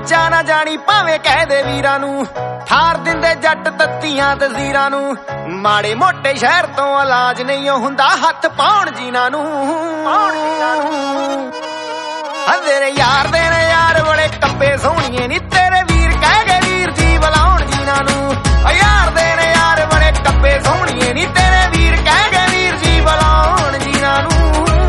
ਬੱਚਾ ਨਾ ਜਾਣੀ ਭਾਵੇਂ ਕਹਿ ਦੇ ਵੀਰਾਂ ਨੂੰ, ਠਾਰ ਦਿੰਦੇ ਜੱਟ ਤੱਤੀਆਂ ਤਜ਼ੀਰਾਂ ਨੂੰ। ਮਾੜੇ ਮੋਟੇ ਸ਼ਹਿਰ ਤੋਂ ਇਲਾਜ ਨਹੀਂ ਹੁੰਦਾ ਹੱਥ ਪਾਉਣ ਜੀਨਾਂ ਨੂੰ। ਤੇਰੇ ਯਾਰ ਦੇ ਨੇ ਯਾਰ ਬੜੇ ਕੱਪੇ ਸੋਹਣੀਏ ਨੀ ਤੇਰੇ ਵੀਰ ਕਹਿ ਗਏ ਵੀਰ ਜੀ ਬੁਲਾਉਣ ਜੀਨਾਂ ਨੂੰ। ਯਾਰ ਦੇ ਨੇ ਯਾਰ ਬੜੇ ਕੱਪੇ ਸੋਹਣੀਏ ਨੀ ਤੇਰੇ ਵੀਰ ਕਹਿ ਗਏ ਵੀਰ ਜੀ ਬੁਲਾਉਣ ਜੀਨਾਂ ਨੂੰ।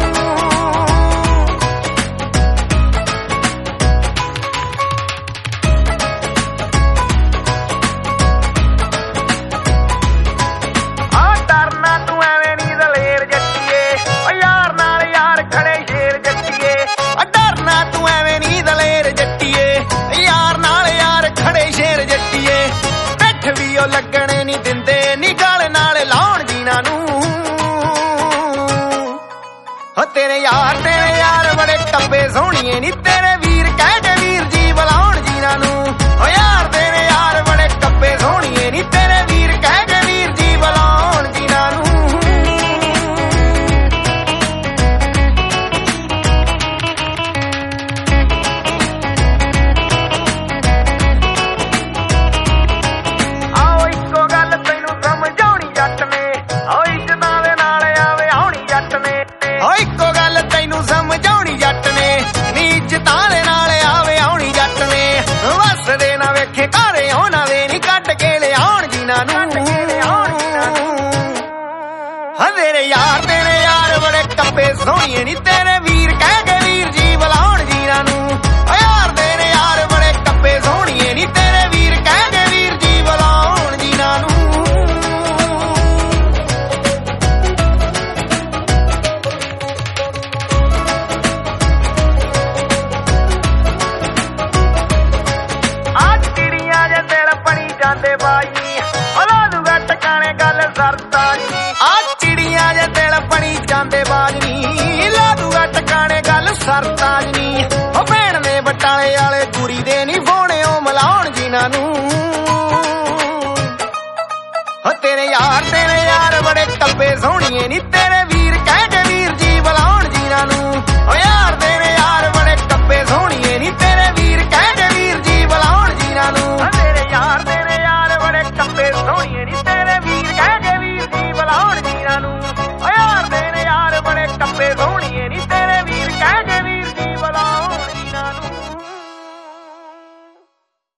ਲੱਗਣੇ ਨੀ ਦਿੰਦੇ ਨੀ ਗਲ ਨਾਲ ਲਾਉਣ ਜੀਨਾਂ ਨੂੰ। ਤੇਰੇ ਯਾਰ ਬੜੇ ਕੱਪੇ ਸੋਹਣੀਏ ਨੀ ਤੇਰੇ ਵੀਰ ਕਹਿ ਕੇ ਵੀਰ ਜੀ ਬੁਲਾਉਣ ਜੀਨਾਂ ਨੂੰ। ਯਾਰ ਤੇਰੇ ਯਾਰ ਬੜੇ ਕੱਪੇ ਸੋਹਣੀਏ ਨੀ ਤੇਰੇ ਵੀਰ ਕਹਿ ਕੇ ਵੀਰ ਜੀ ਬੁਲਾਉਣ ਜੀਨਾਂ ਨੂੰ। ਇੱਕੋ ਗੱਲ ਤੈਨੂੰ ਸਮਝਾਉਣੀ ਜੱਟ ਨੇ, ਨੀ ਇੱਜ਼ਤਾਂ ਦੇ ਨਾਲ ਆਵੇ ਆਉਣੀ ਜੱਟ ਨੇ। ਵਸਦੇ ਨਾ ਵੇਖੇ ਘਰੇ ਉਹਨਾਂ ਦੇ ਨੀ ਕੱਢ ਕੇ ਲਿਆਉਣ ਜੀਨਾਂ ਨੂੰ। ਤੇਰੇ ਯਾਰ ਦੇ ਨੇ ਯਾਰ ਬੜੇ ਕੱਪੇ ਸੋਹਣੀਏ ਨੀ ਤੇਰੇ ਵੀਰ ਕਹਿ ਕੇ ਵੀਰ ਜੀ ਬੁਲਾਉਣ ਜੀਨਾਂ ਨੂੰ। ਯਾਰ ਦੇ ਨੇ ਯਾਰ ਬੜੇ ਕੱਪੇ ਸੋਹਣੀਏ ਨੀ ਤੇਰੇ ਵੀਰ ਕਹਿ ਕੇ ਵੀਰ ਜੀ ਬੁਲਾਉਣ ਜੀਨਾਂ ਨੂੰ। ਜਾਂਦੇ ਬਾਈ ਲਾਦੂਗਾ ਟਕਾਣੇ ਗੱਲ ਸਰਦਾ ਨੀ। ਆ ਚਿੜੀਆਂ ਜੇ ਦਿਲ ਬਣੀ ਜਾਂਦੇ ਬਾਜਨੀ ਲਾਦੂਗਾ ਟਕਾਣੇ ਗੱਲ ਸਰਦਾ ਨੀ। ਉਹ ਭੈਣ ਨੇ ਬਟਾਲੇ ਵਾਲੇ ਗੁਰੀ ਦੇ ਨੀ ਫੋਣਿਓ ਮਲਾਉਣ ਜੀਨਾਂ ਨੂੰ। ਤੇਰੇ ਯਾਰ ਬੜੇ ਕੱਪੇ ਸੋਹਣੀਏ ਨੀ